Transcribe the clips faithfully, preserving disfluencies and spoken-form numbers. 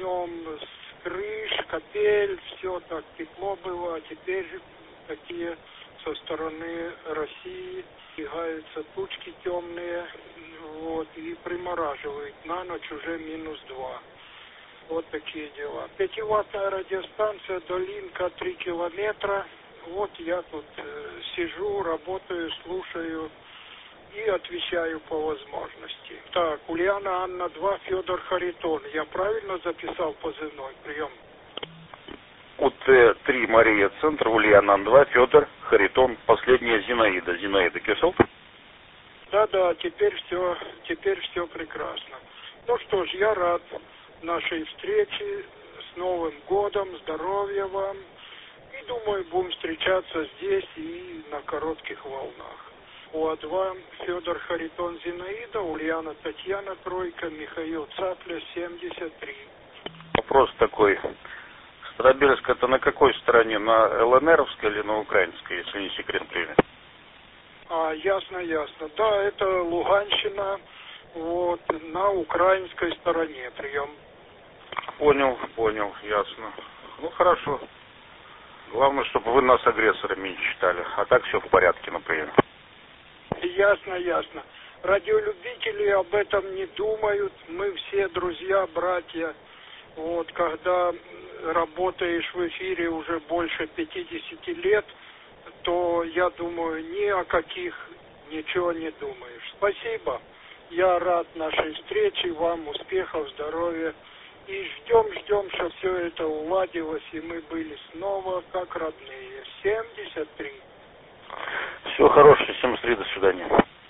днем с крыш, капель, все так тепло было, а теперь такие со стороны России двигаются тучки темные, вот, и примораживает. На ночь уже минус два. Вот такие дела. Пятиваттная радиостанция, долинка три километра. Вот я тут э, сижу, работаю, слушаю и отвечаю по возможности. Так, Ульяна Анна два, Федор Харитон. Я правильно записал позывной? Прием. У Т три Мария, центр, Ульяна Анна два, Федор Харитон. Последняя Зинаида. Зинаида Кишел? Да-да, теперь все, теперь все прекрасно. Ну что ж, я рад нашей встрече. С Новым годом, здоровья вам. И думаю, будем встречаться здесь и на коротких волнах. У А два Федор Харитон Зинаида, Ульяна Татьяна Тройка, Михаил Цапля семьдесят три. Вопрос такой. Старобельск это на какой стороне? На ЛНРовской или на украинской, если не секрет, время? А, ясно, ясно. Да, это Луганщина, вот, на украинской стороне. Прием. Понял, понял, ясно. Ну, хорошо. Главное, чтобы вы нас агрессорами не считали. А так все в порядке, например. Ясно, ясно. Радиолюбители об этом не думают. Мы все друзья, братья. Вот, когда работаешь в эфире уже больше пятидесяти лет, то, я думаю, ни о каких ничего не думаешь. Спасибо. Я рад нашей встрече. Вам успехов, здоровья. И ждем, ждем, чтобы все это уладилось, и мы были снова как родные. семьдесят три. Всего хорошего, семьдесят три, до свидания.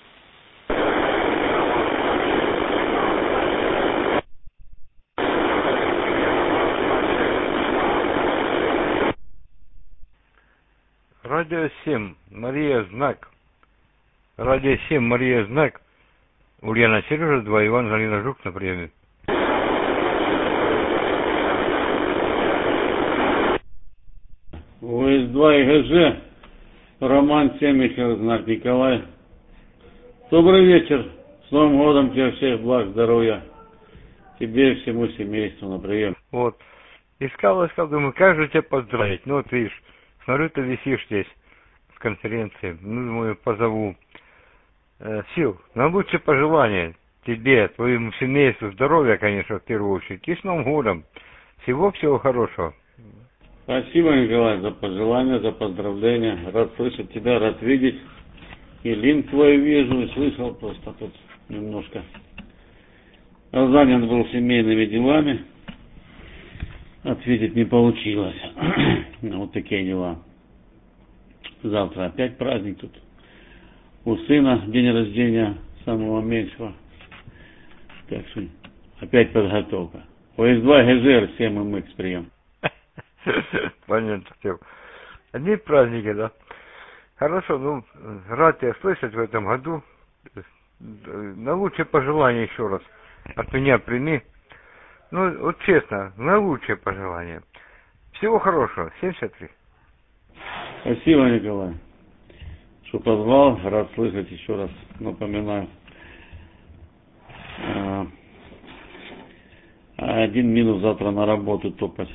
Радио семь, Мария Знак. Радио семь, Мария Знак. Ульяна Сережа два, Иван Галина Жук на приеме. ВС два и ГЖ, Роман Семихов, Знак Николай. Добрый вечер, с Новым годом тебя всех, благ, здоровья. Тебе и всему семейству на прием. Вот, искал, искал, думаю, как же тебя поздравить. Ну вот видишь, смотрю, ты висишь здесь с конференции. Ну, думаю, позову. Э, Сил, наилучшие пожелания тебе, твоему семейству, здоровья, конечно, в первую очередь. И с Новым годом. Всего-всего хорошего. Спасибо, Николай, за пожелания, за поздравления. Рад слышать тебя, рад видеть. И линк твой вижу, и слышал просто тут немножко. Занят был семейными делами. Ответить не получилось. Вот такие дела. Завтра опять праздник тут. У сына день рождения самого меньшего. Так что опять подготовка. ОС два ГЖР семь эм икс прием. Понятно, все. Одни праздники, да. Хорошо, ну, рад тебя слышать в этом году. Наилучшие пожелания еще раз от меня прими. Ну, вот честно, наилучшие пожелания. Всего хорошего. семьдесят три. Спасибо, Николай, что позвал. Рад слышать еще раз. Напоминаю. Один минус завтра на работу топать.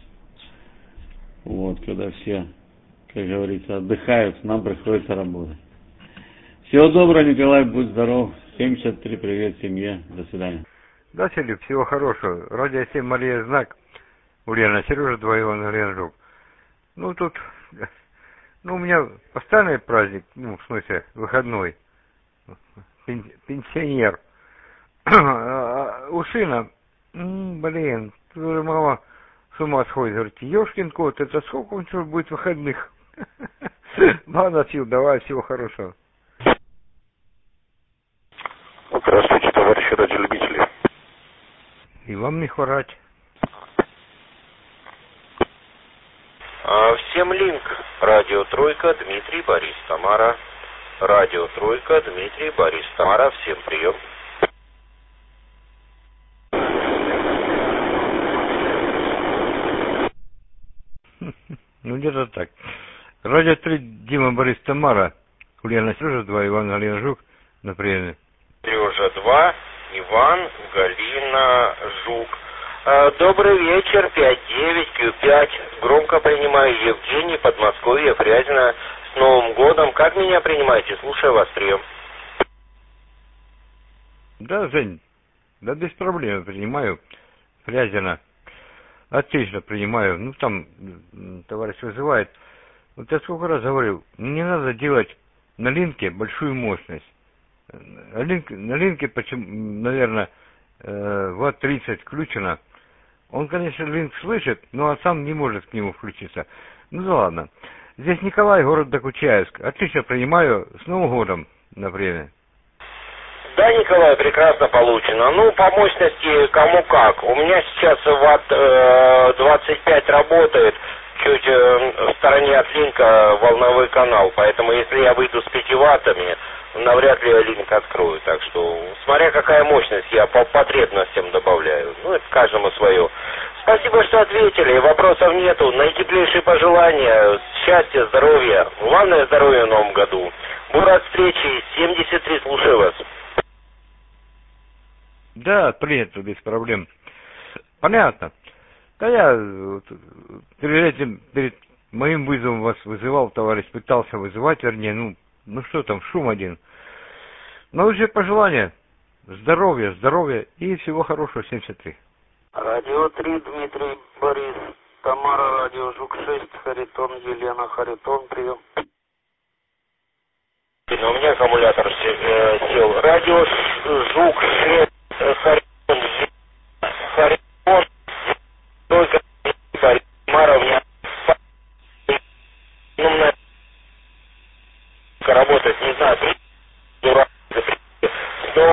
Вот, когда все, как говорится, отдыхают, нам приходится работать. Всего доброго, Николай, будь здоров. семьдесят три, привет семье. До свидания. Да, Филипп, всего хорошего. Радио семь, Мария Знак. Ульяна Сережа два, Иван Галина Жук. Ну, тут, ну, у меня постоянный праздник, ну, в смысле, выходной. Пенсионер. У сына, блин, тут уже мама с ума сходит. Говорит, ёшкин кот, это сколько у него будет выходных? Ладно, Сил, давай, всего хорошего. Здравствуйте, товарищи радиолюбители. И вам не хворать. Всем линк. Радио Тройка, Дмитрий, Борис, Тамара. Радио Тройка, Дмитрий, Борис, Тамара. Всем прием. Ну, где-то так. Радио три, Дима, Борис, Тамара. Ульяна Сережа два, Иван Галина Жук на приеме. Сережа два, Иван, Галина, Жук. Добрый вечер, пять девять Q пять. Громко принимаю, Евгений, Подмосковье, Фрязино. С Новым годом. Как меня принимаете? Слушаю вас, прием. Да, Жень, да без проблем принимаю. Фрязино. Отлично принимаю. Ну, там товарищ вызывает. Вот я сколько раз говорил, не надо делать на линке большую мощность. На линке, на линке почему, наверное, ватт тридцать включено. Он, конечно, линк слышит, но сам не может к нему включиться. Ну да ладно. Здесь Николай, город Докучаевск. Отлично принимаю. С Новым годом на время. Да, Николай, прекрасно получено. Ну, по мощности кому как. У меня сейчас ватт э, двадцать пять работает. Чуть э, в стороне от линка волновой канал. Поэтому, если я выйду с пятью ваттами, навряд ли я линк открою. Так что, смотря какая мощность, я по потребностям добавляю. Ну, это каждому свое. Спасибо, что ответили. Вопросов нету. Наитеплейшие пожелания. Счастья, здоровья. Главное здоровье в новом году. Буду рад встрече. семьдесят три, слушаю вас. Да, принято, без проблем. Понятно. Да я вот, перед этим, перед моим вызовом вас вызывал, товарищ пытался вызывать, вернее, ну, ну что там, шум один. Но уже пожелания. Здоровья, здоровья и всего хорошего, семьдесят три. Радио три, Дмитрий, Борис, Тамара, радио Жук шесть, Харитон, Елена, Харитон, прием. У меня аккумулятор э, сел. Радио Жук шесть, Харитон, Харитон, только Тамара, у меня умная работает, не знаю, дурак, но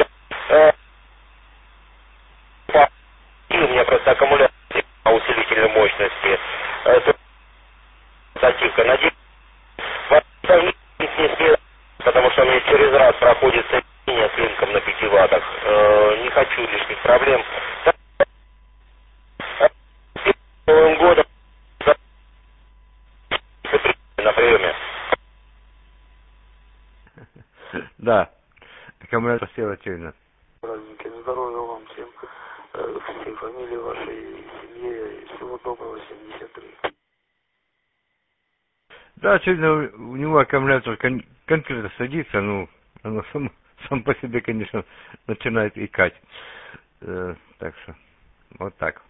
у меня просто аккумулятор на усилительной мощности. Это стативка. Надеюсь, не смеет, потому что у меня через раз проходит соединение с линком на пяти ваттах. Э, не хочу лишних проблем. С Новым годом на приеме. Да, аккумулятор сел очевидно. Праздники, здоровья вам всем, э, всей фамилии вашей, семье, и всего доброго, семьдесят три. Да, очевидно, у него аккумулятор кон- конкретно садится, ну, оно сам, сам по себе, конечно, начинает икать. Э, так что, вот так.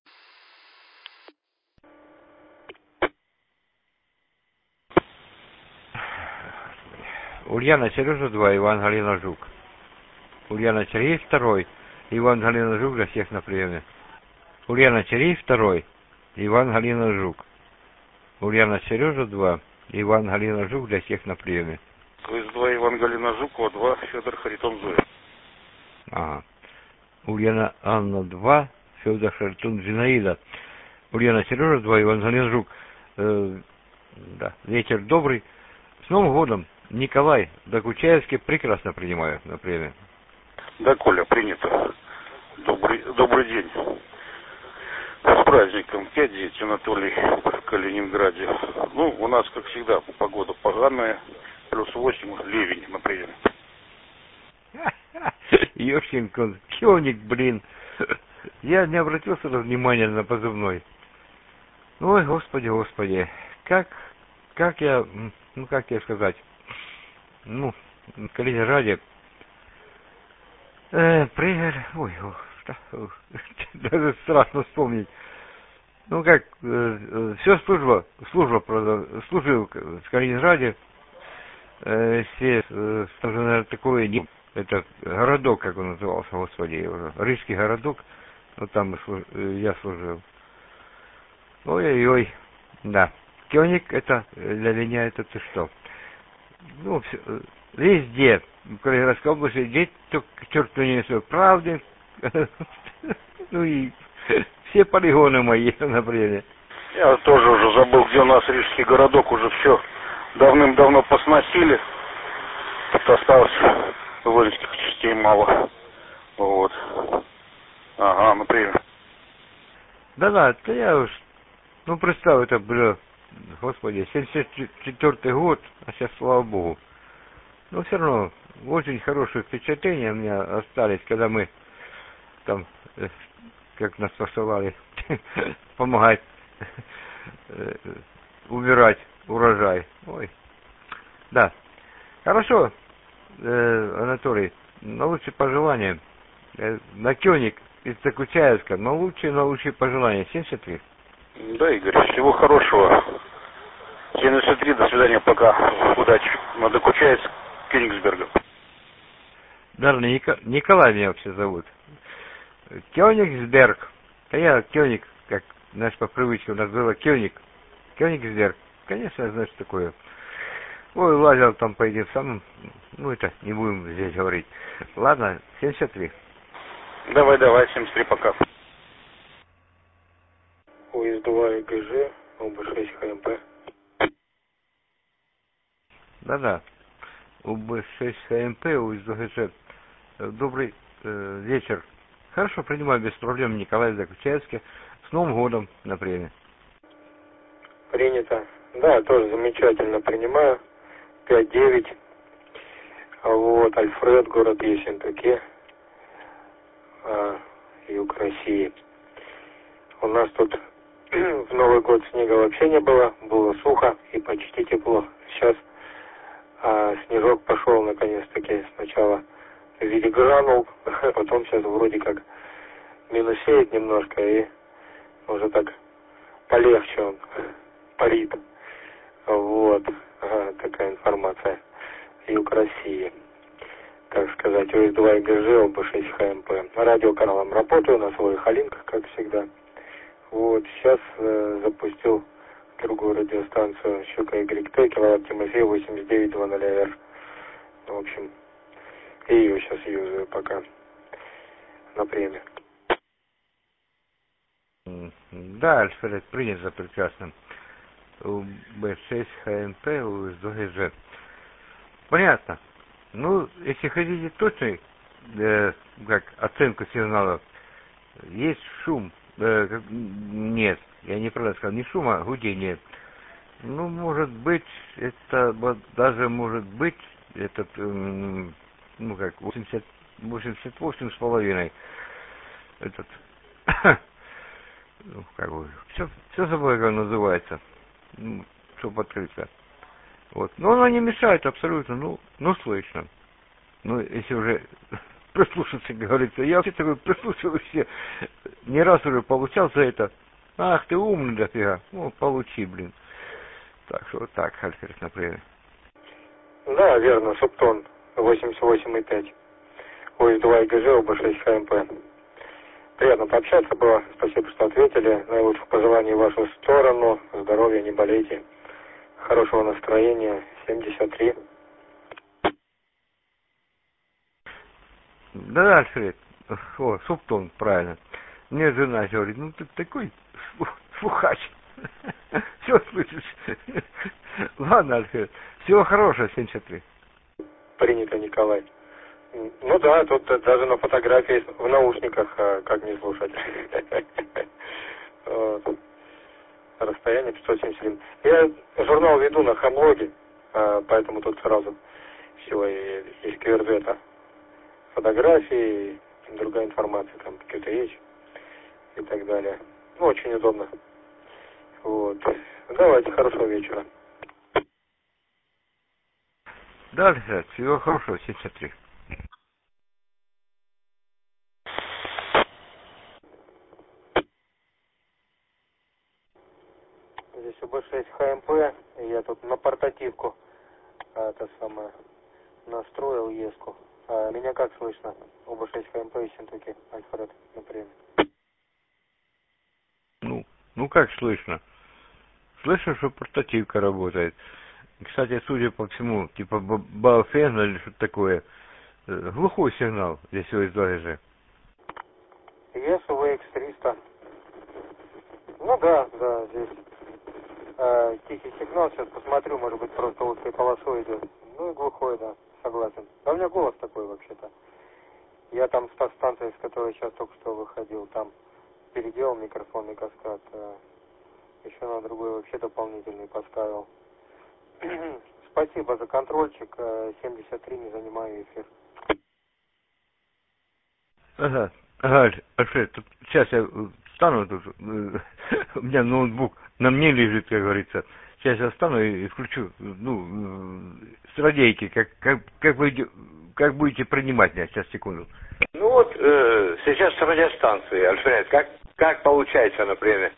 Ульяна, Сережа два, Иван, Галина, Жук. Ульяна, Сергей второй, Иван, Галина, Жук для всех на приеме. Ульяна, Сергей второй, Иван, Галина, Жук. Ульяна, Сережа два, Иван, Галина, Жук для всех на приеме. КС два, Иван, Галина, Жук, О два, Федор, Харитон, Зоя. Ага. Ульяна, Анна два, Федор, Харитон, Зинаида. Ульяна, Сережа два, Иван, Галина, Жук. Э, да, вечер добрый. С Новым годом. Николай, Докучаевске прекрасно принимаю на приеме. Да, Коля, принято. Добрый, добрый день. С праздником. пять девять, Анатолий, в Калининграде. Ну, у нас, как всегда, погода поганая. Плюс восемь, ливень на приеме. Ёшкин кот, кёник, блин. Я не обратил сюда внимания на позывной. Ой, господи, господи. Как, как я, ну, как тебе сказать, ну, в Калининграде, э, при... ой, ой, даже страшно вспомнить. Ну, как, э, все служба, служба, правда, служил в Калининграде, э, все, э, там же, наверное, такое, не, это городок, как он назывался, господи, уже, Рижский городок, вот там я служил. Ой-ой-ой, да. Кёник, это, для меня это ты что? Ну, все, везде, в Калининградской области, где только черт не несет правды. Ну и все полигоны мои, например. Я тоже уже забыл, где у нас Рижский городок, уже все давным-давно посносили. Тут осталось воинских частей мало. Вот. Ага, например. Да-да, это я уж, ну представь, это было, господи, семьдесят четвёртый год, а сейчас, слава богу. Но все равно очень хорошие впечатления у меня остались, когда мы там как нас посылали, помогать убирать урожай. Ой. Да. Хорошо, э, Анатолий, на лучшие пожелания. Э, на Кёник из Докучаевска, на лучшие, на лучшие пожелания. семьдесят три. Да, Игорь, всего хорошего. семьдесят три, до свидания, пока. Удачи. На Докучаевск, Кёнигсберга. Да, Ника... Николай меня вообще зовут. Кёнигсберг. А я Кёник, как наш по привычке у нас было Кёник. Кёнигсберг. Конечно, я знаю, что такое. Ой, лазил там по этим самым. Ну, это не будем здесь говорить. Ладно, семьдесят три. Давай, давай, семьдесят три, пока. УИС-два ИГЖ, ОБ-шесть ХМП. Да-да. ОБ-шесть ХМП, УИС-два ИГЖ. Добрый э, вечер. Хорошо, принимаю без проблем, Николай Докучаевский. С Новым годом на премии. Принято. Да, тоже замечательно принимаю. пять девять. Вот, Альфред, город Ессентуки, а, юг России. У нас тут в Новый год снега вообще не было, было сухо и почти тепло. Сейчас а, снежок пошел наконец-таки сначала в виде гранул, потом сейчас вроде как минусеет немножко и уже так полегче он парит. Вот, ага, такая информация. Юг России. Так сказать, УИС-два ИГЖ, ОБ-шесть ХМП. Радиоканалом работаю на своих алинках, как всегда. Вот, сейчас э, запустил другую радиостанцию Щука YT, киловатт Тимофей восемьдесят девять два ноль эр. В общем, и ее сейчас юзаю пока на премии. Да, Альфред, принято прекрасно. ОБ-шесть ХМП, УИС-два ИГЖ. Понятно. Ну, если хотите точный, э, как оценку сигналов, есть шум. Э, как, нет, я неправильно сказал, не шум, а гудение. Ну, может быть, это вот, даже может быть этот, э, ну как, восемьдесят, восемьдесят восемь с половиной. Этот, ну, как бы, все, все забыл, как называется. Ну, чтобы открыться. Вот. Но оно не мешает абсолютно, ну, ну слышно. Ну, если уже прислушаться, как говорится, я вообще такой прислушиваюсь, не раз уже получал за это. Ах, ты умный дофига. Ну, получи, блин. Так что вот так, Альфред, например. Да, верно, Субтон восемьдесят восемь и пять. УИС-два ИГЖ, ОБ-шесть ХМП. Приятно пообщаться было. Спасибо, что ответили. Наилучших пожеланий в вашу сторону. Здоровья, не болейте. Хорошего настроения. семьдесят три. Да, Альфред. О, Субтон, правильно. Мне жена говорит, ну ты такой фухач. Все слышишь. Ладно, Альфред. Всего хорошего, семьдесят три. Принято, Николай. Ну да, тут даже на фотографии в наушниках, как не слушать. Вот. Расстояние пятьсот семьдесят один. Я журнал веду на Хамлоге, поэтому тут сразу все из ку эр зет. Фотографии, другая информация, там кью ти эйч и так далее. Ну, очень удобно. Вот. Давайте, хорошего вечера. Да, Альфред, всего хорошего, семьдесят три. Здесь ОБ-шесть ХМП, я тут на портативку это самое настроил еску. А меня как слышно? ОБ-шесть ХМП из Ессентуки, Альфред, например. Ну, ну как слышно? Слышно, что портативка работает. Кстати, судя по всему, типа Баофен или что-то такое, глухой сигнал здесь УИС-два ИГЖ. ЕС вэ икс триста. Ну да, да, здесь э, тихий сигнал, сейчас посмотрю, может быть просто узкой полосой идет. Ну и глухой, да, согласен. Да у меня голос такой вообще-то. Я там с та станции, с которой сейчас только что выходил, там переделал микрофонный каскад. Э, еще на другой вообще дополнительный поставил. Спасибо за контрольчик. семьдесят три, не занимаю эфир. Ага. Галь, Альфред, тут сейчас я встану, тут, э, у меня ноутбук на мне лежит, как говорится. Сейчас я встану и включу, ну, с радейки, как, как, как, вы, как будете принимать меня, сейчас, секунду. Ну вот, э, сейчас с радиостанции, Альфред, как, как получается, например?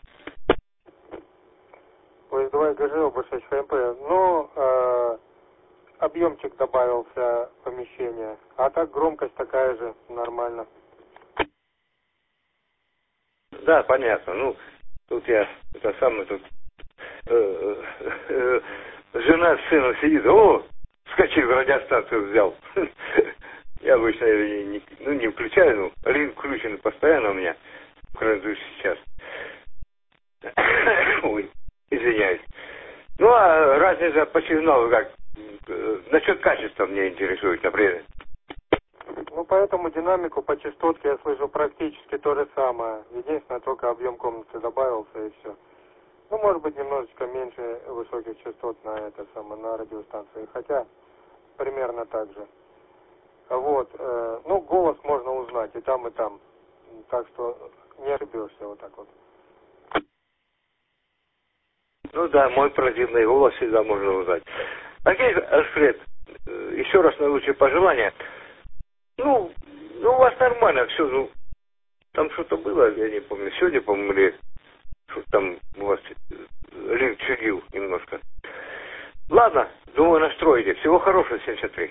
Ой, давай ГЖ, Б шесть ФМП. Ну, э, объемчик добавился в помещение, а так громкость такая же, нормально. Да, понятно. Ну, тут я, это самое, тут э, э, жена с сыном сидит, о, вскочил, радиостанцию взял. Я обычно ее не, ну, не включаю, ну, линк включен постоянно у меня, кроме сейчас. Ой, извиняюсь. Ну, а разница по сигналу как? Насчет качества меня интересует, например. Ну, поэтому динамику по частотке я слышу практически то же самое. Единственное, только объем комнаты добавился и все. Ну, может быть, немножечко меньше высоких частот на это самое, на радиостанции. Хотя, примерно так же. Вот. Э, ну, голос можно узнать и там, и там. Так что не ошибешься вот так вот. Ну да, мой противный голос всегда можно узнать. Окей, Альфред, еще раз наилучшие пожелания. Ну, ну, у вас нормально все, ну, там что-то было, я не помню, сегодня, по-моему, или что-то там у вас линк чудил немножко. Ладно, думаю, настроите. Всего хорошего, семьдесят три.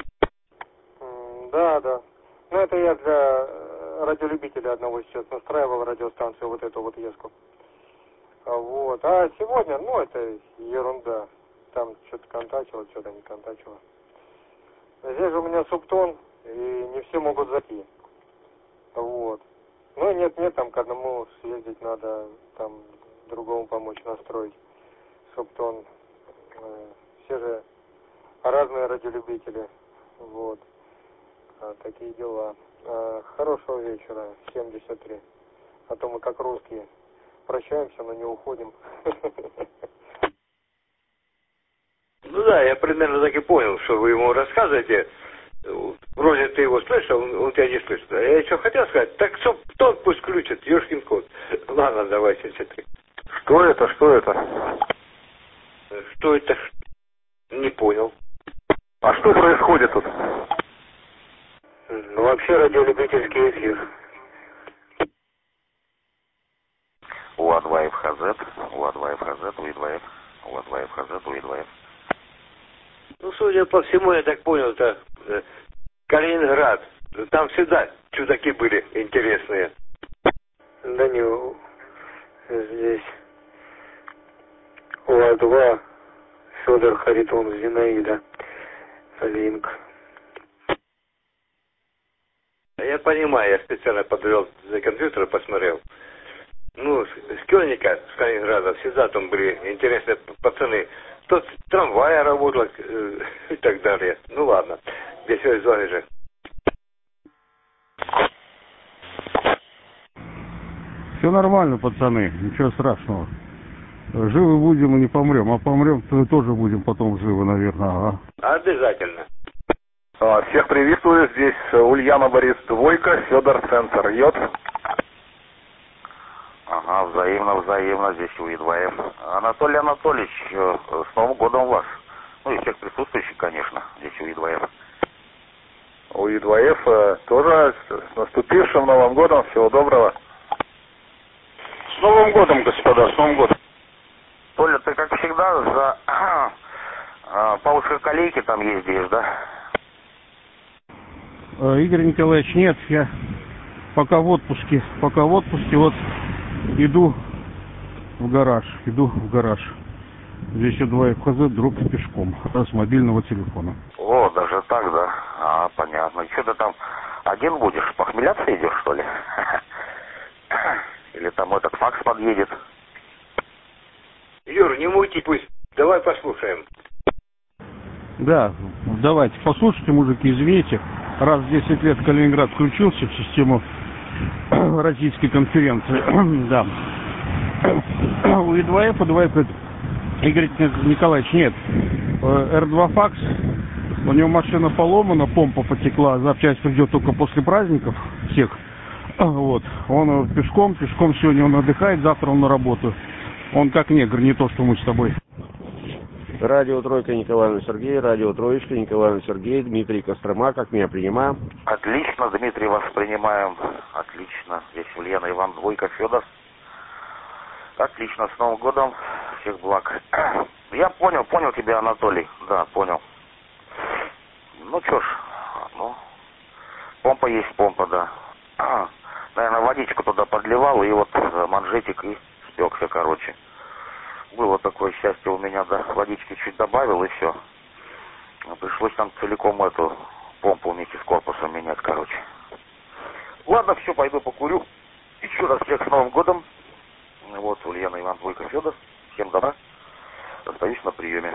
Да, да. Ну, это я для радиолюбителя одного сейчас настраивал радиостанцию, вот эту вот еску. Вот. А сегодня, ну, это ерунда. Там что-то контачило, что-то не контачило. Здесь же у меня субтон, и не все могут зайти. Вот. Ну, нет-нет, там к одному съездить надо, там другому помочь настроить субтон. Все же разные радиолюбители. Вот. А, такие дела. А, хорошего вечера, семьдесят три. А то мы как русские. Прощаемся, но не уходим. Ну да, я примерно так и понял, что вы ему рассказываете. Вроде ты его слышал, он, он тебя не слышит. А я еще хотел сказать, так кто, кто пусть включит, ёшкин кот. Ладно, давай, семьдесят три. Что это, что это? Что это? Не понял. А что происходит тут? Ну, вообще радиолюбительский эфир. У А два Ф Х З, У А два Ф Х З, У И два Ф, У А два Ф Х З, У И два Ф. Ну, судя по всему, я так понял, это э, Калининград. Там всегда чудаки были интересные. Да не, здесь У А два, Федор Харитон, Зинаида, Линк. Я понимаю, я специально подвел за компьютер, посмотрел. Ну, с Кёльника, с Калининграда, всегда там были интересные пацаны. Тот трамвай работал э, и так далее. Ну ладно, без связи же. Все нормально, пацаны, ничего страшного. Живы будем и не помрем, а помрем, то тоже будем потом живы, наверное. Ага. Обязательно. Всех приветствую, здесь Ульяна Борис Двойка, Федор Центр Йод. Ага, взаимно, взаимно, здесь У И два Ф. Анатолий Анатольевич, с Новым годом вас. Ну и всех присутствующих, конечно, здесь У И два Ф. У И два Ф тоже с наступившим Новым годом, всего доброго. С Новым годом, господа, с Новым годом. Толя, ты как всегда за а, Павловской колейки там ездишь, да? Игорь Николаевич, нет, я пока в отпуске, пока в отпуске, вот иду в гараж, иду в гараж. Здесь У два Ф Х З, друг пешком, с мобильного телефона. О, даже так, да? А, понятно. Что ты там один будешь? Похмеляться идешь, что ли? Или там этот факс подъедет? Юр, не мути пусть. Давай послушаем. Да, давайте, послушайте, мужики, извините. Раз в десять лет Калининград включился в систему российской конференции. Да. У И два Ф, У два Ф, Игорь Николаевич, нет. Р два факс, у него машина поломана, помпа потекла, запчасть придет только после праздников всех. Вот. Он пешком, пешком сегодня он отдыхает, завтра он на работу. Он как негр, не то, что мы с тобой. Радио Тройка, Николаевна Сергей, радио Троечка, Николаевна Сергей, Дмитрий Кострома, как меня принимаем? Отлично, Дмитрий, вас принимаем. Отлично. Здесь Ульяна, Иван, Двойка, Федор. Отлично, с Новым годом. Всех благ. Я понял, понял тебя, Анатолий. Да, понял. Ну что ж, ну, помпа есть помпа, да. Наверное, водичку туда подливал, и вот манжетик и спекся, короче. Было такое счастье у меня, да, водички чуть добавил и все. Пришлось там целиком эту помпу вместе с корпусом менять, короче. Ладно, все, пойду покурю. Еще раз всех с Новым годом. Вот, Ульяна, Иван, Двойка, Федор. Всем добра. Остаюсь на приеме.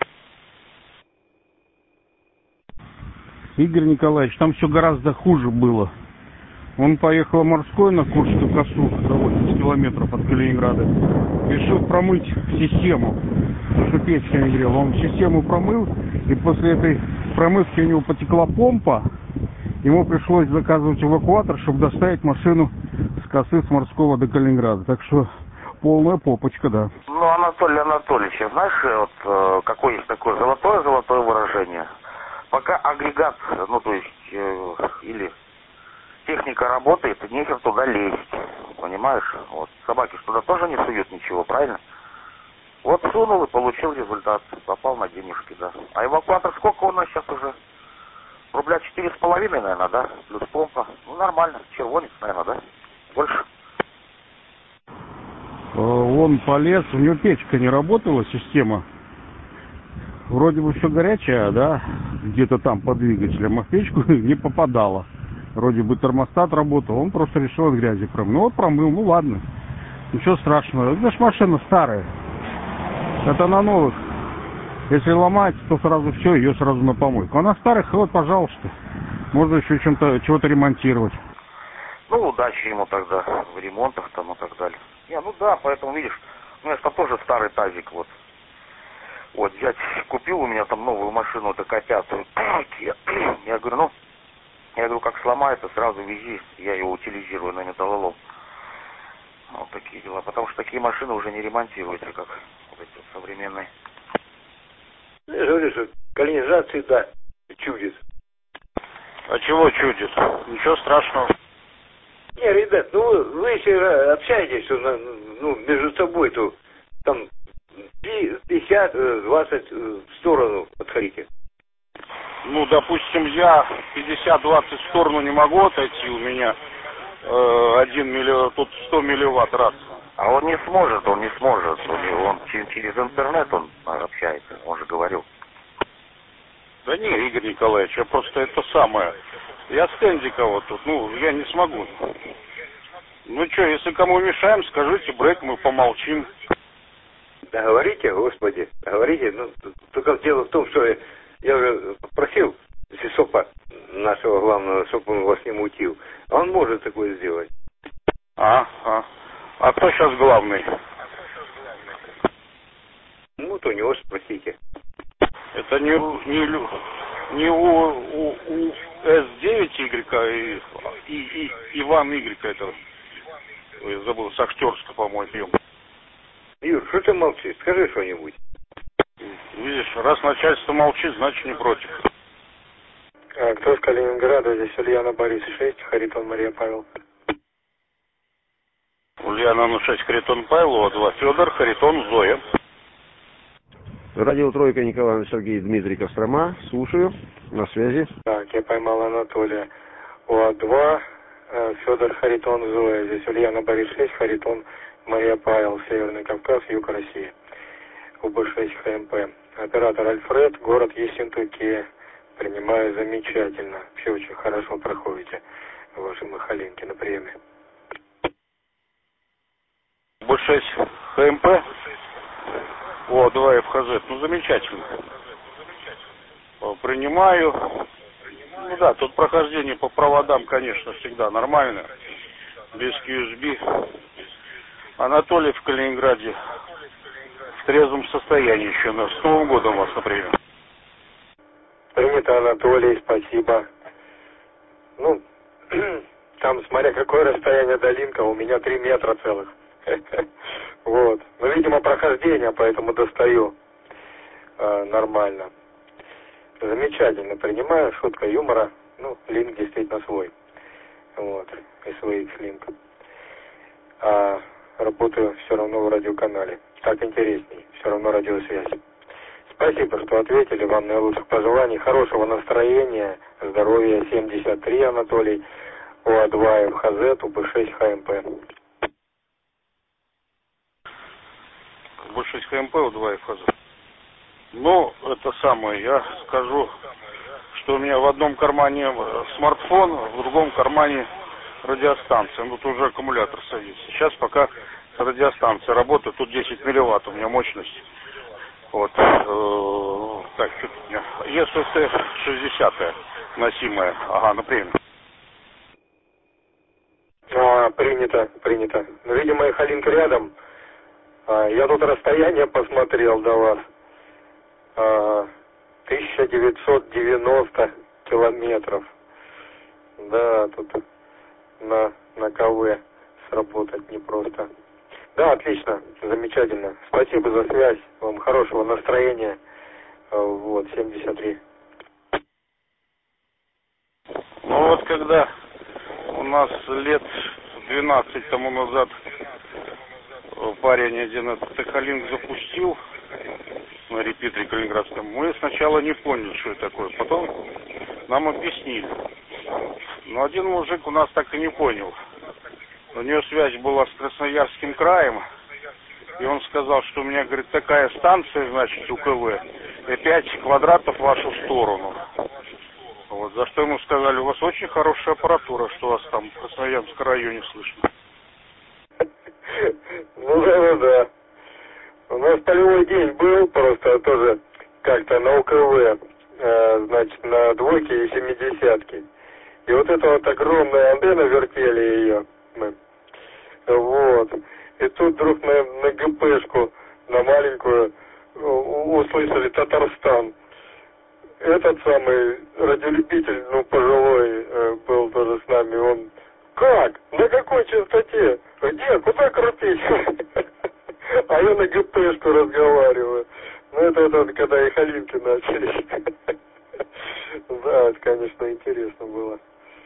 Игорь Николаевич, там все гораздо хуже было. Он поехал в Морской на Куршскую косу, за восемьдесят километров от Калининграда. Решил промыть систему, чтобы печка не грела. Он систему промыл, и после этой промывки у него потекла помпа. Ему пришлось заказывать эвакуатор, чтобы доставить машину с косы с Морского до Калининграда. Так что полная попочка, да. Ну, Анатолий Анатольевич, знаешь, вот э, какое есть такое золотое-золотое выражение? Пока агрегат, ну, то есть, э, или техника работает, нехер туда лезть, понимаешь? Вот, собаки ж туда тоже не суют ничего, правильно? Вот сунул и получил результат, попал на денежки, да. А эвакуатор сколько у нас сейчас уже? Рубля четыре с половиной, наверное, да? Плюс помпа. Ну, нормально, червонец, наверное, да? Больше. Он полез, у него печка не работала, система. Вроде бы все горячее, да, где-то там под двигателем, а в печку не попадало. Вроде бы термостат работал, он просто решил от грязи промыть. Ну вот промыл, ну ладно, ничего страшного. Это же машина старая, это на новых. Если ломается, то сразу все, ее сразу на помойку. А на старых, вот, пожалуйста, можно еще чем-то, чего-то ремонтировать. Ну, удачи ему тогда в ремонтах там и так далее. Не, ну да, поэтому, видишь, у меня там тоже старый тазик, вот. Вот, дядь купил у меня там новую машину, вот такая пятую. Я говорю, ну, я говорю, как сломается, сразу вези, я его утилизирую на металлолом. Вот такие дела, потому что такие машины уже не ремонтируются, как вот эти вот современные. Я говорю, что Калининград всегда чудит. А чего чудит? Ничего страшного. Не, ребят, ну вы, вы если общаетесь, то, ну, между собой-то там пятьдесят, двадцать в сторону отходите. Ну, допустим, я пятьдесят-двадцать в сторону не могу отойти, у меня э, один миллион, тут сто милливатт раз. А он не сможет, он не сможет. Он, он через, через интернет он общается, он же говорил. Да не, Игорь Николаевич, я просто это самое. Я с Тендика вот тут, ну, я не смогу. Ну что, если кому мешаем, скажите, брейк, мы помолчим. Да говорите, господи, говорите. Ну, только дело в том, что я, я уже попросил Сисопа, нашего главного, чтобы он вас не мутил. А он может такое сделать. А, а. А кто сейчас главный? Ну, вот у него спросите. Это не, не, не у, у, у эс девять Y и, и, и Иван Y это. Я забыл, с Ахтерска, по-моему. Юр, что ты молчишь? Скажи что-нибудь. Видишь, раз начальство молчит, значит не против. А кто с Калининграда? Здесь Ульяна Борис шесть, Харитон Мария Павел. Ульяна ну шесть, Харитон Павел, два Федор, Харитон Зоя. Радио Тройка, Николаевна Сергей, Дмитрий Кострома. Слушаю. На связи. Так, я поймал Анатолия. УА-два, Федор, Харитон Зоя. Здесь Ульяна Борис шесть, Харитон Мария Павел, Северный Кавказ, Юг России. УБ шесть ХМП. Оператор Альфред, город Ессентуки. Принимаю замечательно. Все очень хорошо проходите. Ваши махалинки на приеме. УБ шесть ХМП. О, два эф ха зет. Ну, замечательно. Принимаю. Ну да, тут прохождение по проводам, конечно, всегда нормально. Без кью эс би. Анатолий в Калининграде в трезвом состоянии еще. С Новым годом вас, например. Принято, Анатолий, спасибо. Ну, там, смотря какое расстояние до линка, у меня три метра целых. Вот. Ну, видимо, прохождение, поэтому достаю э, нормально. Замечательно принимаю, шутка юмора. Ну, линк действительно свой. Вот. эс ви икс линк. А работаю все равно в радиоканале. Так интересней. Все равно радиосвязь. Спасибо, что ответили. Вам наилучших пожеланий, хорошего настроения, здоровья. семьдесят три, Анатолий. о два эф ха зет, у бэ шесть ха эм пэ. у бэ шесть ха эм пэ, у два эф ха зет. Ну, это самое, я скажу, что у меня в одном кармане смартфон, в другом кармане радиостанция. Ну, тут уже аккумулятор садится. Сейчас пока радиостанция работает, тут десять милливатт у меня мощность. Вот. Так, что у меня? эс эс тэ шестьдесят носимая. Ага, например. А, принято, принято. Ну, видимо, Ихалинка рядом. А, я тут расстояние посмотрел до вас. А, тысяча девятьсот девяносто километров. Да, тут на, на КВ сработать непросто. Да, отлично, замечательно. Спасибо за связь. Вам хорошего настроения. Вот, семьдесят три. Ну вот когда у нас лет двенадцать тому назад парень один этот Эхолинк запустил на репитере калининградском, мы сначала не поняли, что это такое. Потом нам объяснили. Но один мужик у нас так и не понял. У него связь была с Красноярским краем. И он сказал, что у меня, говорит, такая станция, значит, у ка вэ, и пять квадратов в вашу сторону. Вот, за что ему сказали, у вас очень хорошая аппаратура, что у вас там в Красноярском районе слышно. Ну да, ну да. У нас полевой день был просто тоже как-то на у ка вэ, э, значит, на двойке и семидесятке. И вот эта вот огромная антенна, вертели ее мы. Вот. И тут вдруг на, на гэ пэшку, на маленькую, услышали Татарстан. Этот самый радиолюбитель, ну, пожилой, был тоже с нами, он: как? На какой частоте? Где? Куда крутить? А я на гэ пэшку разговариваю. Ну, это вот когда Ихалинки начались. Да, это, конечно, интересно было.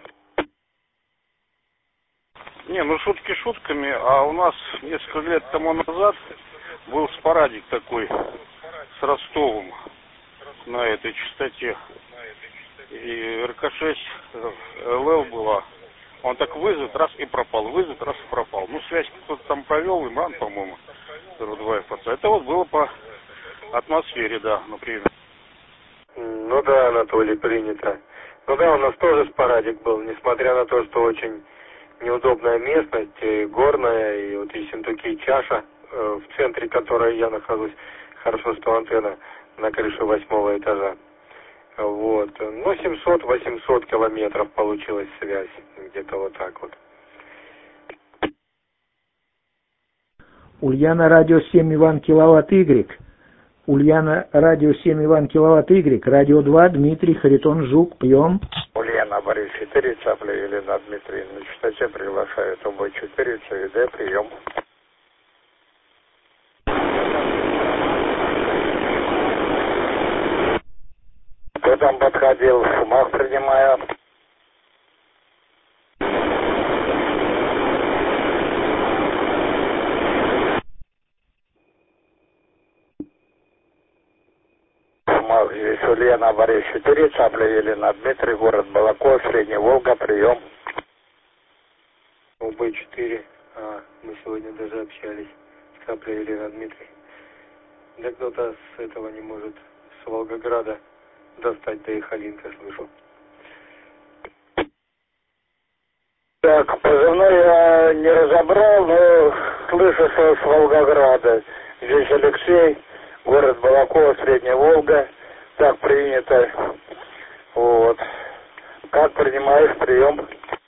Не, ну шутки шутками, а у нас несколько лет тому назад был спорадик такой с Ростовом на этой частоте. И эр ка шесть эл эл была. Он так вызов, раз и пропал, вызов, раз и пропал. Ну, связь кто-то там провел, Имран, по-моему, два эф эй. Это вот было по атмосфере, да, например. Ну да, Анатолий, принято. Ну да, у нас тоже спорадик был, несмотря на то, что очень неудобная местность, и горная, и вот Ессентуки, чаша, э, в центре которой я нахожусь. Хорошо, что антенна на крыше восьмого этажа. Вот. Ну, семьсот-восемьсот километров получилась связь. Где-то вот так вот. Ульяна, радио семь Иван Киловатт Y. Ульяна, радио семь Иван Киловатт Y. Радио два, Дмитрий, Харитон, Жук, прием. Ульяна, Борис четыре, Цапля, Елена, Дмитрий. На частоте приглашают о бэ четыре, цэ вэ дэ, прием. Кто там подходил? В шумах принимаю. Здесь Ульяна, Борис четыре, Цапля, Елена, Дмитрий, город Балаков, Средняя Волга, прием. о бэ четыре, а, мы сегодня даже общались. Цапля, Елена, Дмитрий. Да кто-то с этого не может, с Волгограда достать до Ихалинка, слышу. Так, позывной я не разобрал, но слышу, что с Волгограда. Здесь Алексей, город Балакова, Средняя Волга. Так принято. Вот. Как принимаешь прием?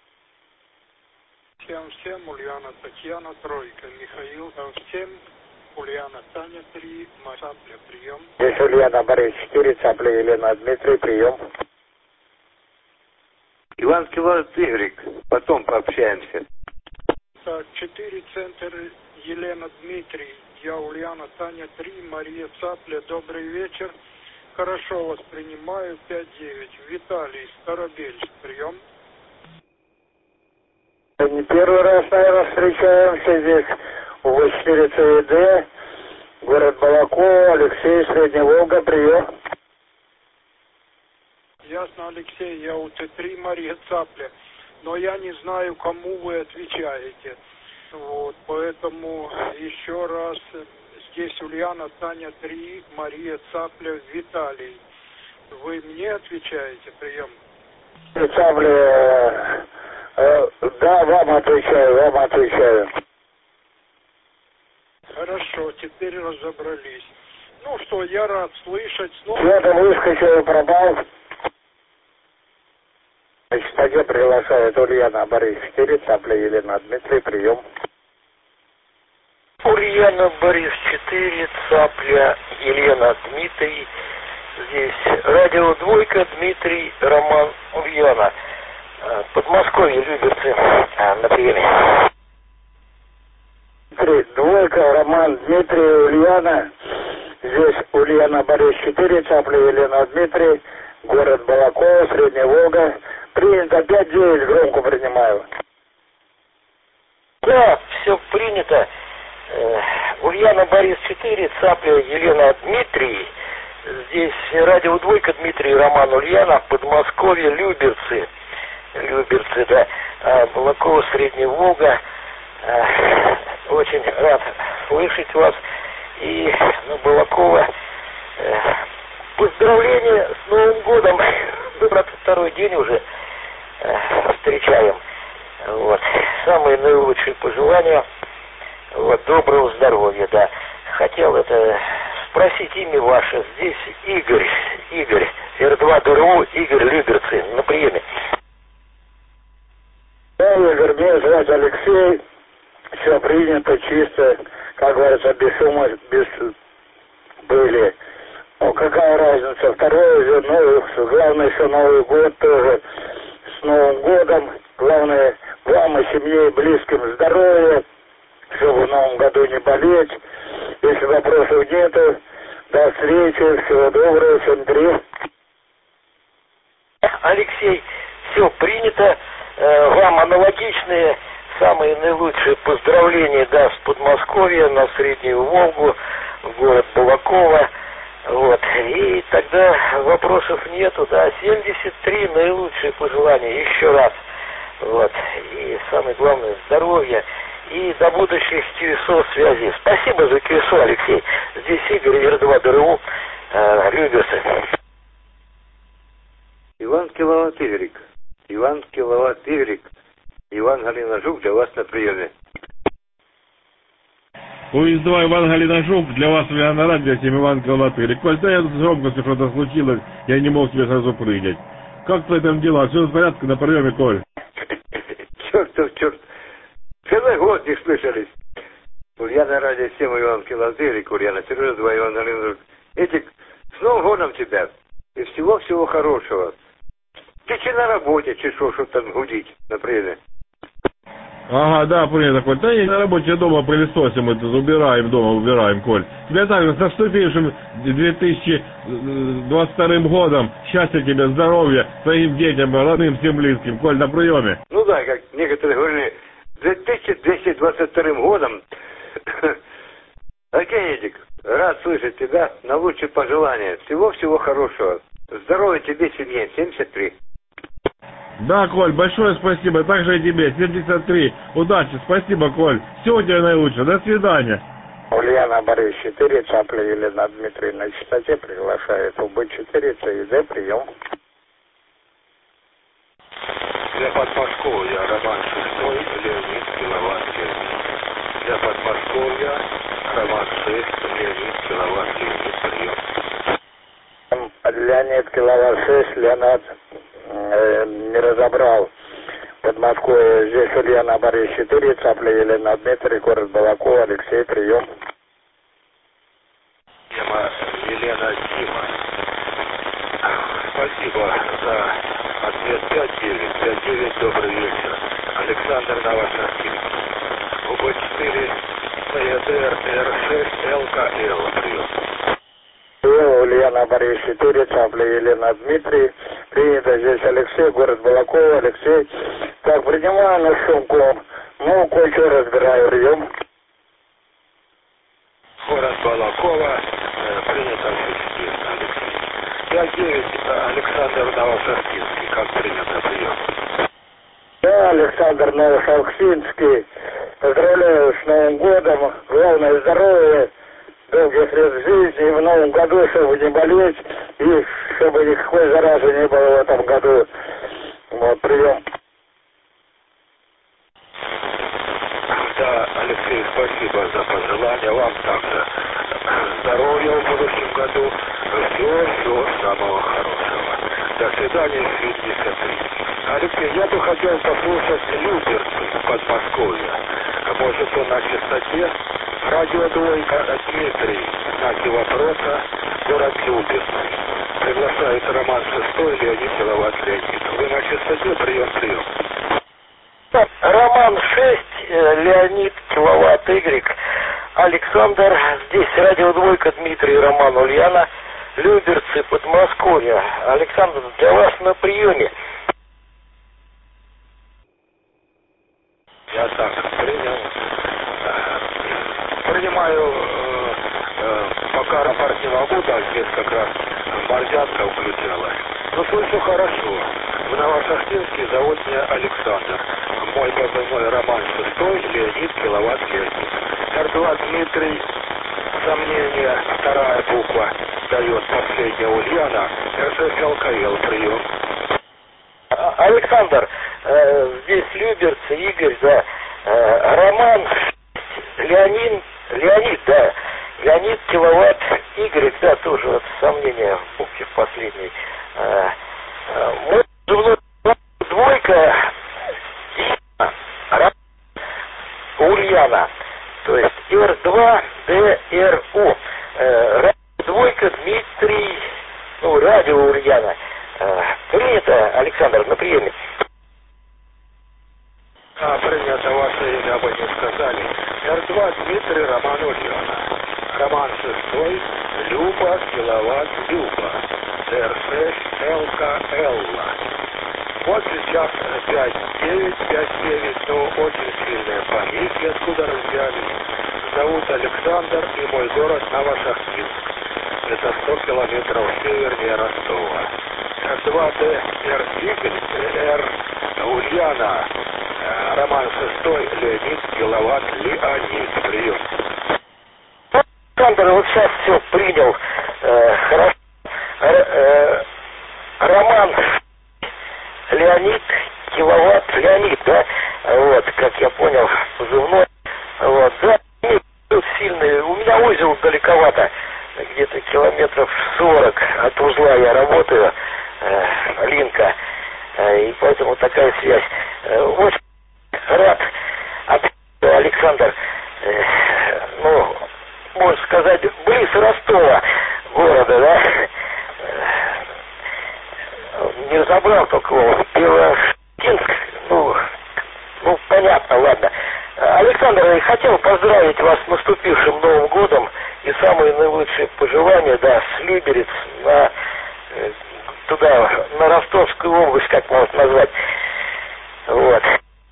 Всем-всем, Ульяна, Татьяна, тройка, Михаил, всем, Ульяна, Таня, три, Цапля, прием. Здесь Ульяна, Борис четыре, Цапля, Елена, Дмитрий, прием. Иван Киловатт Игорь, потом пообщаемся. Так, четыре, центр, Елена, Дмитрий, я, Ульяна, Таня, три, Мария, Цапля, добрый вечер. Хорошо вас принимаю, пять девять. Виталий, Старобельск, прием. Не первый раз, наверное, встречаемся здесь. У четыре Ц И Д, город Балаково, Алексей, Средняя Волга, прием. Ясно, Алексей, я у Т три, Мария, Цапля. Но я не знаю, кому вы отвечаете. Вот, поэтому еще раз, здесь Ульяна, Таня, три, Мария, Цапля, Виталий. Вы мне отвечаете, прием? Цапля, э, да, вам отвечаю, вам отвечаю. Хорошо, теперь разобрались. Ну что, я рад слышать. Снова... Что-то выскочил и пропал. Значит, где приглашает Ульяна, Борис, четыре, Цапля, Елена, Дмитрий, прием. Ульяна, Борис, четыре, Цапля, Елена, Дмитрий. Здесь радио двойка, Дмитрий, Роман, Ульяна. Подмосковье, Люберцы, на приеме. Дмитрий, двойка, Роман, Дмитрий, Ульяна. Здесь Ульяна, Борис, четыре, Цапля, Елена, Дмитрий. Город Балаково, Средняя Волга. Принято, пять девять, громко принимаю. Да, все принято. Ульяна, Борис, четыре, Цапля, Елена, Дмитрий. Здесь радио двойка, Дмитрий, Роман, Ульяна, Подмосковье, Люберцы. Люберцы, да. Балаково, Средняя Волга. Очень рад слышать вас. И на Балаково поздравления с Новым годом. Мы, брат, второй день уже встречаем. Вот. Самые наилучшие пожелания. Вот, доброго здоровья, да. Хотел это спросить имя ваше. Здесь Игорь, Игорь, Р два Д Р У, Игорь, Люберцы, на приеме. Да, Игорь, меня зовут Алексей. Все принято, чисто, как говорится, без шума, без были. Ну, какая разница, второе же, ну, главное, еще Новый год тоже, с Новым годом. Главное, вам и семье, и близким здоровья, чтобы в Новом году не болеть. Если вопросов нету, до встречи, всего доброго, всем привет. Алексей, все принято, вам аналогичные, самые наилучшие поздравления, да, с Подмосковья на Среднюю Волгу, в город Балаково. Вот, и тогда вопросов нету, да, семьдесят три наилучшие пожелания, еще раз. Вот, и самое главное, здоровья и до будущих КСО связи. Спасибо за КСО, Алексей. Здесь Игорь, Р два Д Р У, э, Люберцы. Иван Киловатт Игорь, Иван Киловатт Игорь, Иван Галина Жук для вас на приеме. У Из два Иван Галина Жук, для вас я на радио, всем Иван Киловатт Игорь. Коль, да я тут с громкостью что-то случилось, я не мог тебе сразу прыгать. Как твои там дела? Все в порядке на приеме, Коль? Чертов черт. Целый год не слышались. Ульяна радио всем Иван Киловатт Игорь, Ульяна, Сережа два Иван Галина Жук. Этик, с Новым годом тебя. И всего-всего хорошего. Ты че на работе, че шо, что там гудить на приеме? Ага, да, принято, Коль. Да и на работе дома пылесосим, это убираем дома, убираем, Коль. Тебя также с наступившим две тысячи двадцать вторым годом. Счастья тебе, здоровья, твоим детям, родным, всем близким, Коль, на приеме. Ну да, как некоторые говорили, две тысячи двести двадцать вторым годом. Аркадий, рад слышать тебя, на лучшие пожелания. Всего-всего хорошего. Здоровья тебе, семье, семьдесят три. Да, Коль, большое спасибо. Также и тебе, семьдесят три. Удачи, спасибо, Коль. Всего тебе наилучшего. До свидания. Ульяна, Борис, четыре, Цапля, Елена, Дмитрий на частоте приглашает У Б четыре, Ц И Д, прием. Для Подмосковья, Роман шестой, Леонид, Киловатт Для Подмосковья, Роман шесть, Леонид, Киловатт прием. Леонид, Киловатт шесть, Леонид, э, не разобрал. Подмосковье, здесь Ульяна, Борис, четыре, Цапля, Елена, Дмитрий, город Балаково, Алексей, прием. Тема Елена Тима. Спасибо за ответ пять девять. пять девять, добрый вечер. Александр Новошахтинск. УБ четыре, ПДР, Р шесть, ЛКЛ. Прием. Ульяна Борис четыре, Цапля Елена Дмитрий. Принято здесь Алексей, город Балакова. Алексей. Так, принимаю на шумку. Ну, кое-что разбираю. Прием. Город Балакова. Принято Алексей. пять девять, Александр Новошахтинский. Как принято, прием. Да, Александр Новошахтинский. Поздравляю с Новым годом. Главное здоровье, долгих лет жизни. И в Новом году, чтобы не болеть. И чтобы никакой заразы не было в этом году. Вот, прием. Да, Алексей, спасибо за пожелания. Вам также здоровья в будущем году. Всего-всего самого хорошего. До свидания, семьдесят три. Алексей, я бы хотел послушать Люберцы, Подмосковья. Может, он на частоте? Радио Двойка, Дмитрий. Знаки вопроса. Город Люберцы. Приглашает Роман шестой, Леонид Киловатт Леонид. Вы на частоте? Прием, прием. Роман шесть, Леонид, Киловатт Y, Александр, здесь радио Двойка, Дмитрий, Роман, Ульяна, Люберцы, Подмосковье. Александр, для вас на приеме. Я так принял. Принимаю, э, э, пока рапорт не могу, да, здесь как раз борзятка включалась. Но слышу хорошо. В Новошахтинске зовут меня Александр. Мой позывной Роман шестой, Леонид, Киловатт Леонид. Р два Дмитрий, сомнение, вторая буква дает последняя Ульяна, Р шесть ЛКЛ, прием. Александр, э, здесь Люберцы, Игорь, да, э, Роман, Леонид, Леонид, да, Леонид, Киловатт Y, да, тоже вот сомнение в букве в последней. Э, э, мой позывной Двойка, Ульяна, то есть Р два Д Р У. Э, радио Двойка, Дмитрий, ну, радио Ульяна. Э, принято, Александр, на приеме. А, принято ваше имя, вы не сказали. Р два Дмитрий, Роман Ульяна. Роман шестой, Люба, Киловатт, Люба. Р шесть ЛКЛ. Вот сейчас пять девять, пять девять, но очень сильные помехи, откуда взялись. Зовут Александр, и мой город Новошахтинск. Это сто километров севернее Ростова. Р два Д Р Y, Р Ульяна, Роман шестой, Леонид, Киловатт, Леонид. Прием. Александр, вот сейчас все принял. Э, хорошо. Р, э, Роман, Леонид, Киловатт, Леонид, да? Вот, как я понял, позывной. Вот, да, тут сильный. У меня узел далековато, где-то километров сорок от узла я работаю, э, линка, э, и поэтому такая связь. Э, очень рад, от Александр, э, ну, можно сказать, близ Ростова города, да? Не разобрал только его. Белошахтинск, ну, ну, понятно, ладно. Александр, я хотел поздравить вас с наступившим Новым годом и самые наилучшие пожелания, да, с Люберец на, туда, на Ростовскую область, как можно назвать. Вот.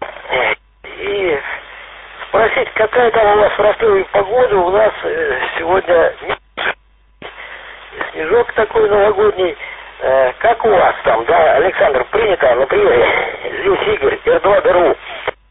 И спросить, какая там у вас в Ростове погода? У нас сегодня снежок такой новогодний. Э, как у вас там, да, Александр, принято на приеме. Здесь Игорь, Р два Д Р У.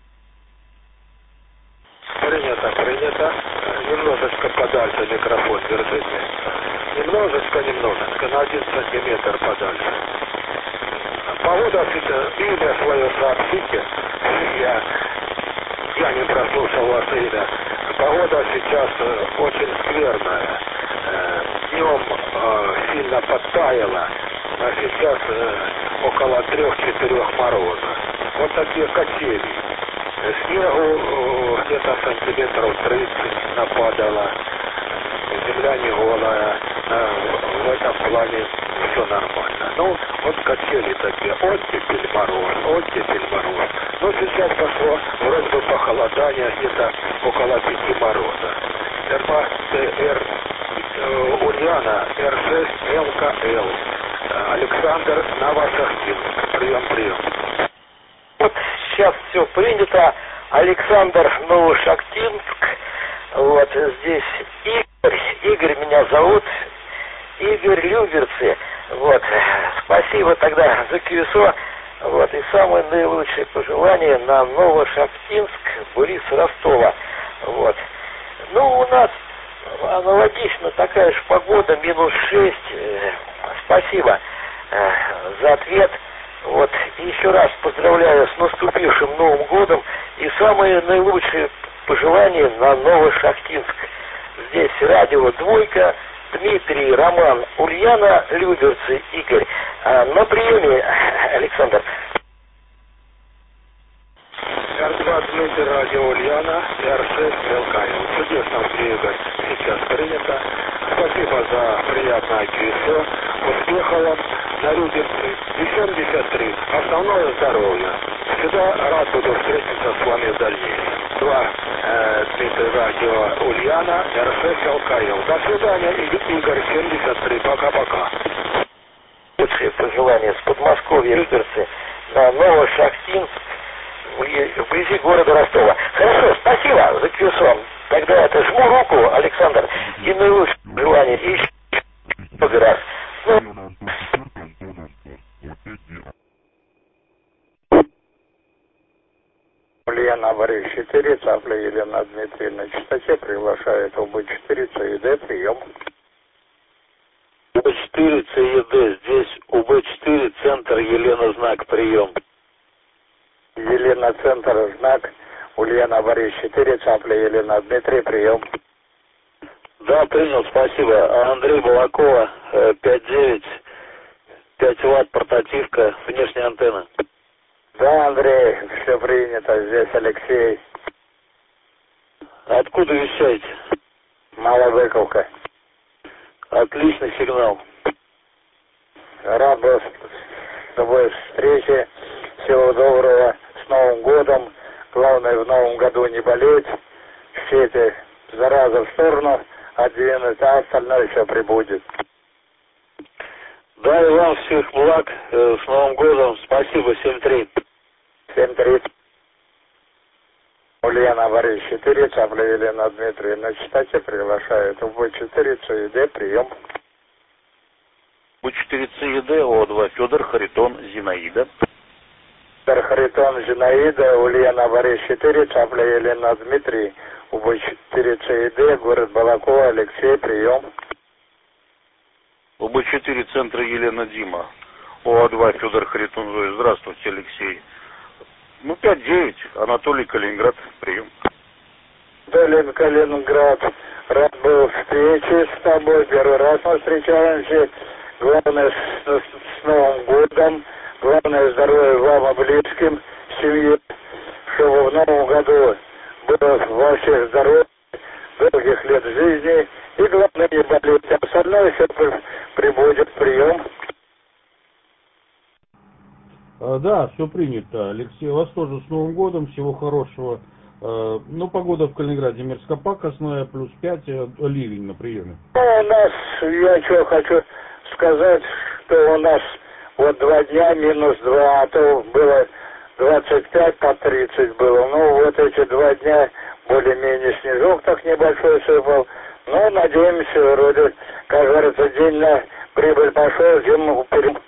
Принято, принято. Немножечко подальше микрофон держите. Немножечко, немножечко, на один сантиметр подальше. Погода, имя свое сообщите. Я, я не прослушал ваше имя. Погода сейчас очень скверная. Днем э, сильно подтаяла, а сейчас э, около трех-четырех мороза. Вот такие качели. Снегу э, где-то сантиметров тридцать нападало. Земля не голая. Э, в этом плане все нормально. Ну, вот качели такие, оттепель, мороз, оттепель, мороз. Но сейчас пошло вроде бы похолодание, где-то около пяти мороза. РБ Ульяна, Р шесть, ЛКЛ. Александр, Новошахтинск. Прием, прием. Вот сейчас все принято. Александр, Новошахтинск. Вот здесь Игорь. Игорь меня зовут. Игорь Люберцы. Вот. Спасибо тогда за КСО. Вот. И самые наилучшие пожелания на Новошахтинск, Борис Ростова. Вот. Ну, у нас аналогично такая же погода, минус шесть. Спасибо э, за ответ. Вот. И еще раз поздравляю с наступившим Новым годом и самые наилучшие пожелания на Новошахтинск. Здесь радио «Двойка», Дмитрий, Роман, Ульяна, Люберцы, Игорь. А на приеме, Александр. Р два Дмитрий, радио Ульяна, Р шесть ЛКЛ. Чудесно, Игорь, сейчас принято. Спасибо за приятное КСО. Успехов вам на Люберцы. И семьдесят три. Основное здоровье. Всегда рад буду встретиться с вами в дальнейшем. Два э, Дмитрий, радио Ульяна, Р шесть ЛКЛ. До свидания, Игорь, семьдесят три. Пока-пока. Лучшие пожелания с Подмосковья, Люберцы, на Новошахтинск, вблизи города Ростова. Хорошо, спасибо за КСО. Тогда это жму руку, Александр, и наилучшие желания. И еще много раз. Ну... Ульяна Борис четыре, Цапля Елена Дмитриевна на частоте, приглашает ОБ четыре, ЦЕД, прием. ОБ четыре, ЦЕД, здесь ОБ четыре, центр, Елена, знак, прием. Елена, центр, знак, Ульяна Борис четыре, Цапля Елена Дмитрий, прием. Да, принял, спасибо. Андрей Балакова, пять девять, пять ватт, портативка, внешняя антенна. Да, Андрей, все принято, здесь Алексей. Откуда вещаете? Маловыковка. Отличный сигнал. Рад был с тобой встрече. Всего доброго, с Новым годом. Главное в Новом году не болеть. Все эти заразы в сторону отдвинуть, а остальное все прибудет. Да, и вам всех благ. С Новым годом. Спасибо, семь три. семь три. Ульяна Борис четыре, Цапля Елена Дмитриевна на частоте, приглашает УБ четыре, ЦЕД, прием. УБ четыре, ЦЕД, О два, Федор, Харитон, Зинаида. Федор, Харитон, Зинаида, Ульяна Борис четыре, Цапля Елена Дмитрий, УБ четыре, ЦЕД, город Балакова, Алексей, прием. УБ четыре, центр Елена Дима. О два, Федор, Харитон, Зоя. Здравствуйте, Алексей. Ну, пять девять, Анатолий, Калининград, прием. Анатолий, Калининград, рад был встрече с тобой, первый раз мы встречаемся. Главное, с, с, с Новым годом, главное здоровье вам и близким, семье, чтобы в Новом году было во всех здоровье, долгих лет жизни, и главное не болеть, остальное все прибудет, прием. А, да, все принято. Алексей, вас тоже с Новым годом, всего хорошего. А, ну, погода в Калининграде мерзкопакостная, плюс пять, ливень на приеме. Ну, у нас, я что хочу сказать, что у нас вот два дня минус два, а то было двадцать пять по тридцать было. Ну, вот эти два дня более-менее снежок так небольшой сыпал. Ну, надеемся, вроде, как говорится, день на прибыль пошел, зиму перед...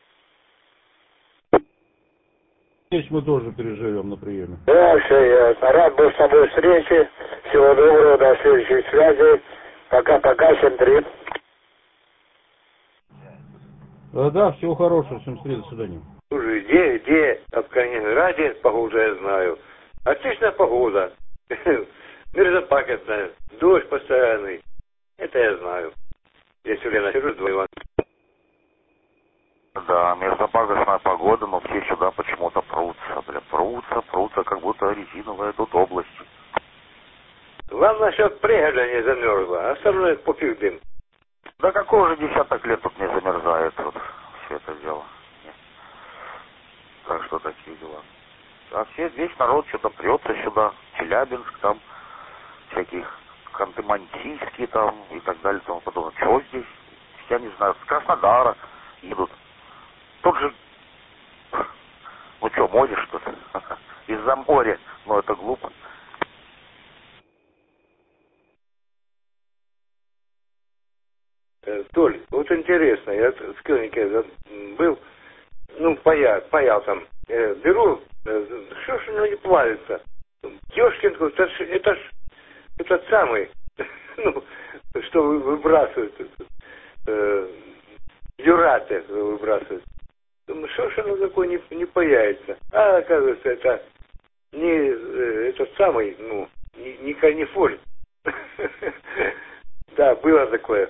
Здесь мы тоже переживем на приеме. Да, все ясно. Рад был с тобой встрече. Всего доброго, до следующей связи. Пока-пока, семь три. А, да, всего хорошего, всем встреч, до свидания. Слушай, где, где, а в Калининграде погода я знаю. Отличная погода. Мерзопакостная, дождь постоянный. Это я знаю. Я все время сижу вдвоем. Да, мерзопакостная погода, но все сюда почему-то прутся, бля, прутся, прутся, как будто резиновая тут область. Главное, чтобы пригородля не замерзла, а остальное пофиг дым. Да какой уже десяток лет тут не замерзает вот все это дело. Нет. Так что такие дела. А все, весь народ что-то прется сюда, Челябинск там, всяких Ханты-Мансийский там и так далее, тому подобное. Чего здесь? Я не знаю, с Краснодара едут. Тут же, ну что, модишь тут? Из-за моря, ну это глупо. Толь, вот интересно, я в Кёниге был, ну, паял, паял там, э, беру, э, что ж оно не плавится? Ёшкин, это ж, это ж, этот самый, ну, что вы выбрасывают, э, юраты выбрасывают. Думаю, что ж оно такое не, не паяется? А, оказывается, это не э, этот самый, ну, не, не канифоль. Да, было такое.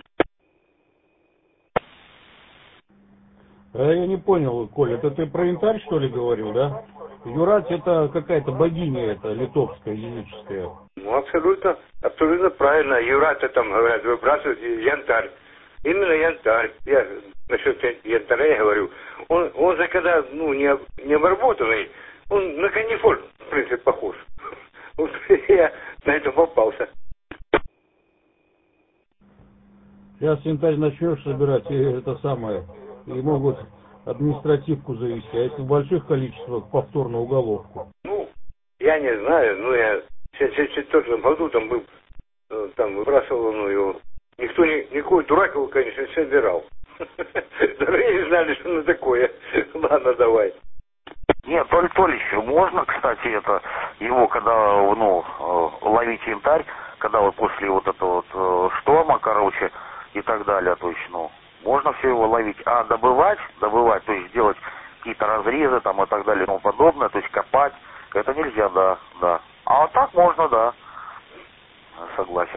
А я не понял, Коля, это ты про янтарь, что ли, говорил, да? Юрать это какая-то богиня, это литовская, языческая. Ну, абсолютно, абсолютно правильно. Юраты там, говорят, выбрасывают янтарь. Именно янтарь. Я насчет янтаря я говорю. Он, он же когда, ну, не, не обработанный, он на канифоль, в принципе, похож. Вот я на это попался. Сейчас янтарь начнешь собирать, и это самое, и могут административку завести, а если в больших количествах, повторно уголовку. Ну, я не знаю, ну, я в семьдесят четвёртом году там был, там выбрасывал, ну, его. Никто, не, никакой дурак его, конечно, не собирал. Даже не знали, что оно такое. Ладно, давай. Нет, Толь Толич, можно, кстати, это, его, когда, ну, ловить янтарь, когда вот после вот этого вот шторма, короче, и так далее, то есть, ну, можно все его ловить. А добывать, добывать, то есть делать какие-то разрезы там и так далее и тому подобное, то есть копать, это нельзя, да, да. А вот так можно, да. Согласен.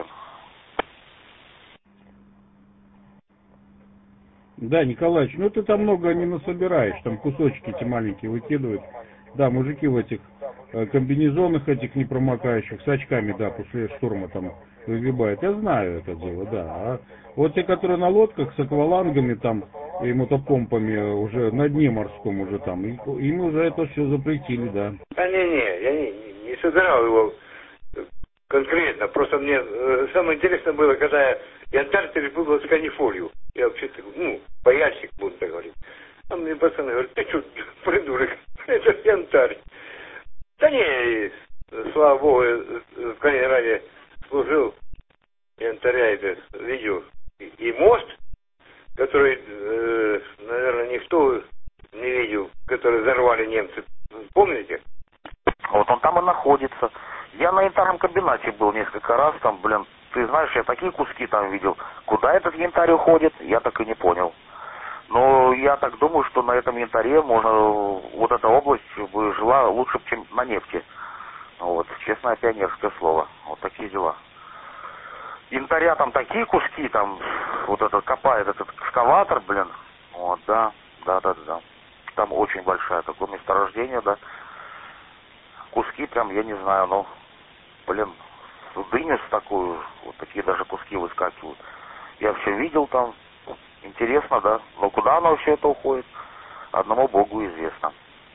Да, Николаевич, ну ты там много не насобираешь, там кусочки эти маленькие выкидывают. Да, мужики в этих э, комбинезонах этих непромокающих, с очками, да, после штурма там выгибают. Я знаю это дело, да. А вот те, которые на лодках с аквалангами там и мотопомпами уже на дне морском уже там, им уже это все запретили, да. А не-не, я не, не, не собирал его конкретно. Просто мне э, самое интересное было, когда я янтарь перепутал с канифолью. Я вообще-то, ну, бояльщик, буду так говорить. А мне пацаны говорят, ты что, придурок, это янтарь. Да не, слава богу, в Калининграде служил, янтаря это видел. И, и мост, который, э, наверное, никто не видел, который взорвали немцы. Помните? Вот он там и находится. Я на янтарном комбинате был несколько раз, там, блин, ты знаешь, я такие куски там видел. Куда этот янтарь уходит, я так и не понял. Но я так думаю, что на этом янтаре можно, вот эта область бы жила лучше, чем на нефти. Вот, честное пионерское слово. Вот такие дела. Янтаря там такие куски, там, вот этот копает этот экскаватор, блин. Вот, да, да, да, да. Там очень большое такое месторождение, да. Куски прям, я не знаю, ну, блин, дыню с такую, вот такие даже куски выскакивают. Я все видел там, интересно, да. Но куда оно все это уходит, одному Богу известно.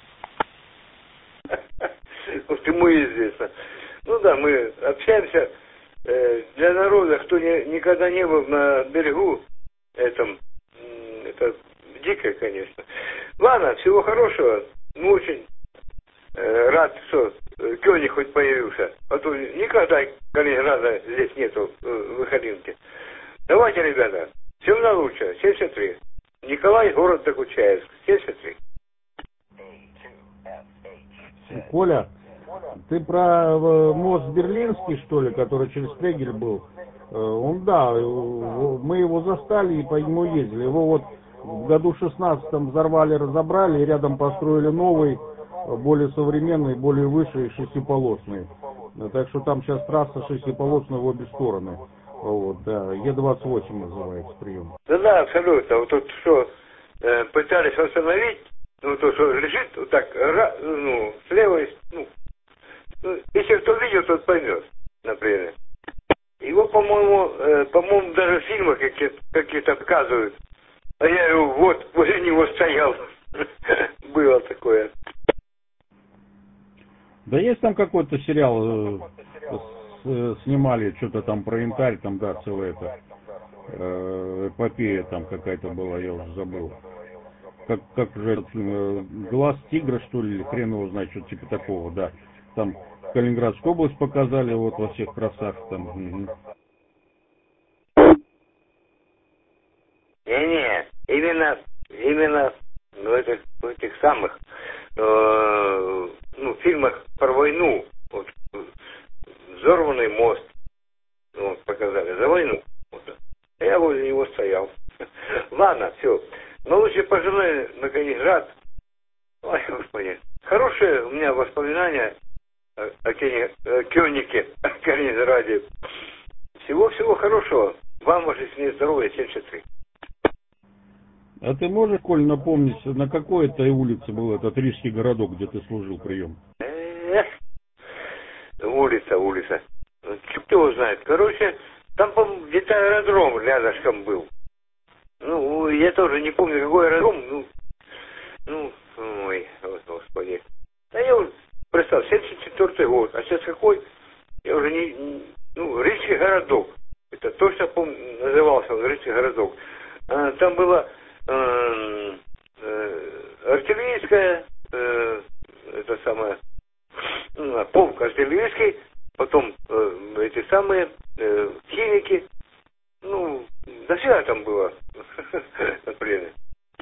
Вот ему известно. Ну да, мы общаемся. Для народа, кто не, никогда не был на берегу этом, это дико, конечно. Ладно, всего хорошего. Мы очень э, рад, что Кёник хоть появился. А то никогда Калининграда здесь нету э, выходинки. Давайте, ребята, всего наилучшего. семьдесят три. Николай, город Докучаевск. семьдесят три. Коля, ты про мост Берлинский, что ли, который через Флегель был? Он, да, мы его застали и по нему ездили. Его вот в году шестнадцатом взорвали, разобрали, и рядом построили новый, более современный, более выше, шестиполосный. Так что там сейчас трасса шестиполосная в обе стороны. Вот, да, Е двадцать восемь называется прием. Да, да, абсолютно. Вот тут что, э, пытались остановить, ну, то, что лежит вот так, ну, слева, ну, если кто видел, тот поймет, например. Его, по-моему, э, по-моему, даже в фильмах какие-то показывают. А я его вот возле него стоял. Было такое. Да есть там какой-то сериал, э, э, снимали что-то там про янтарь, там, да, целая это, э, эпопея там какая-то была, я уже забыл. Как, как же этот фильм, э, «Глаз тигра», что ли, или хрен его знает, что-то типа такого, да. Там Калининградскую область показали, вот во всех красах там. Угу. Не-не, именно, именно в этих, в этих самых, э, ну, фильмах про войну, вот, взорванный мост, вот, показали, за войну. Вот. Я возле него стоял. Ладно, все. Но лучше пожелаю на Калининград. Ой, господи. Хорошие у меня воспоминания о, о, Кени, о Кёнике, о Калининграде. Всего-всего хорошего. Вам, вашей семье, здоровья, семьдесят три. А ты можешь, Коль, напомнить, на какой этой улице был этот рижский городок, где ты служил прием? Эх, улица, улица. Черт его знает. Короче, там, по-моему, где-то аэродром рядышком был. Ну, я тоже не помню, какой аэродром. Ну, ну, ой, господи. Да я уже, представь, семьдесят четвёртый год. А сейчас какой? Я уже не, не ну, Рижский городок. Это точно помню, назывался он Рижский городок. А, там была э, э, артиллерийская, э, это самое, ну, полк артиллерийский, потом э, эти самые э, химики. Ну, до всего там было, например.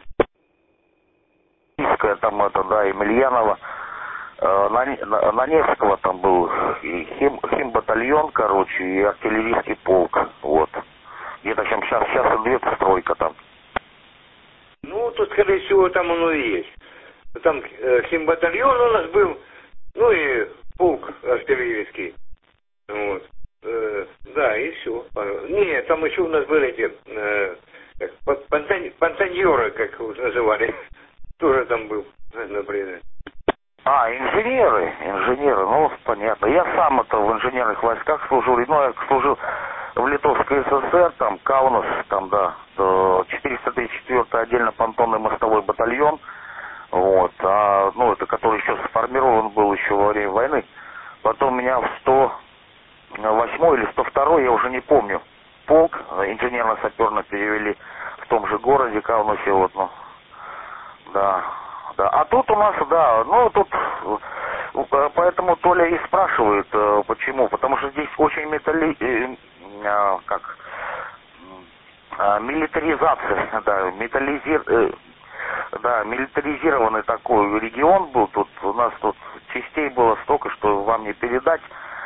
Там это, да, Емельянова. На, на, на Невского там был и хим, химбатальон, короче, и артиллерийский полк. Вот. Где-то сейчас, сейчас, сейчас две стройка там. Ну, тут, скорее всего, там оно и есть. Там э, химбатальон у нас был, ну и полк артиллерийский. Вот. Э, да, и все. Не, там еще у нас были эти э, понтаньеры, как их называли. Тоже там был, например. А, инженеры, инженеры, ну, понятно. Я сам это в инженерных войсках служил, ну, я служил в Литовской ССР, там, Каунас, там, да, четыреста тридцать четвёртый отдельно понтонный мостовой батальон, вот, а, ну, это который еще сформирован был еще во время войны. Потом меня в сто восьмой или сто второй, я уже не помню, полк инженерно-саперно перевели в том же городе Каунасе, вот, ну, да. Да. А тут у нас, да, ну тут, поэтому Толя и спрашивает, почему, потому что здесь очень металли, э, как, э, милитаризация, да, металлизир, э, да, милитаризированный такой регион был, тут у нас тут частей было столько, что вам не передать,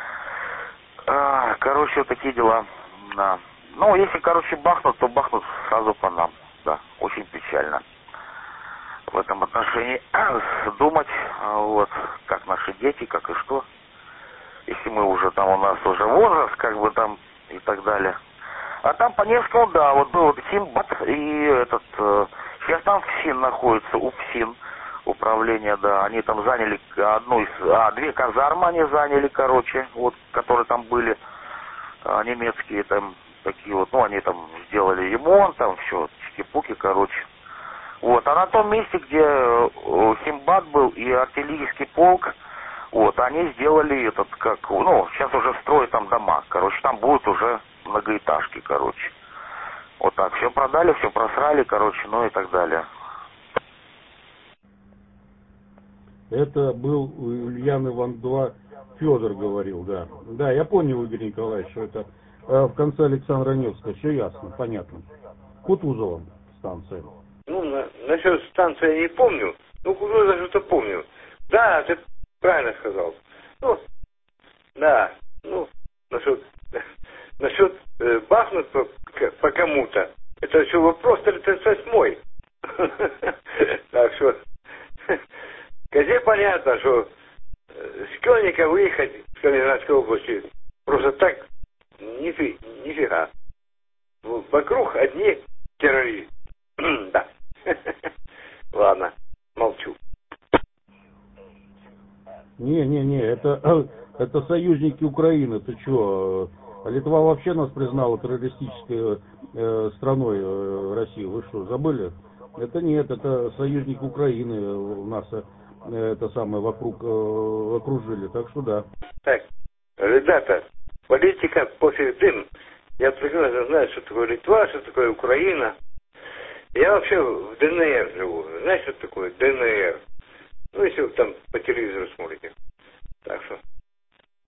а, короче, вот такие дела, да. Ну, если, короче, бахнут, то бахнут сразу по нам, да, очень печально. В этом отношении думать, вот, как наши дети, как и что. Если мы уже там, у нас уже возраст, как бы там, и так далее. А там по Невскому, да, вот был вот Химбат и этот, э, сейчас там ФСИН находится, УПСИН, управление, да, они там заняли одну из, а, две казармы они заняли, короче, вот, которые там были, а, немецкие там, такие вот, ну, они там сделали ремонт, там все, чики-пуки, короче. Вот, а на том месте, где Химбат был и артиллерийский полк, вот, они сделали этот, как, ну, сейчас уже строят там дома, короче, там будут уже многоэтажки, короче. Вот так, все продали, все просрали, короче, ну и так далее. Это был Ульян Иван-два, Федор говорил, да. Да, я понял, Игорь Николаевич, что это э, в конце Александра Невского, все ясно, понятно. Кутузова станция. Ну, на, насчет станции я не помню, ну, Кутузова что-то помню. Да, ты правильно сказал. Ну, да, ну, насчет, насчет э, бахнуть по, по кому-то, это еще вопрос тридцать восьмой. Так что, где понятно, что с Кёника выехать в Калининградской области просто так нифи, нифига. Вокруг одни террористы. Да. Ладно, молчу. Не-не-не, это, это союзники Украины. Ты что, А Литва вообще нас признала террористической э, страной э, России. Вы что, забыли? Это нет, это союзник Украины у нас э, это самое вокруг э, окружили. Так что да. Так, ребята, политика пофиг дым. Я прекрасно знаю, что такое Литва, что такое Украина. Я вообще в ДНР живу. Знаете, что такое ДНР? Ну, если вы там по телевизору смотрите. Так что...